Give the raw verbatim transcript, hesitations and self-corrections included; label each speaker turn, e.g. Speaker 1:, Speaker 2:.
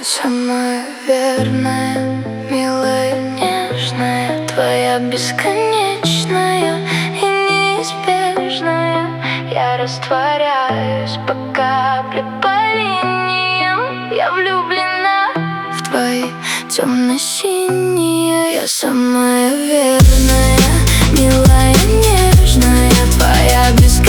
Speaker 1: самая верная, милая, нежная, твоя бесконечная и неизбежная. Я растворяюсь по капле, по линиям. Я влюблена в твои темно-синие. Я самая верная, милая, нежная, твоя бесконечная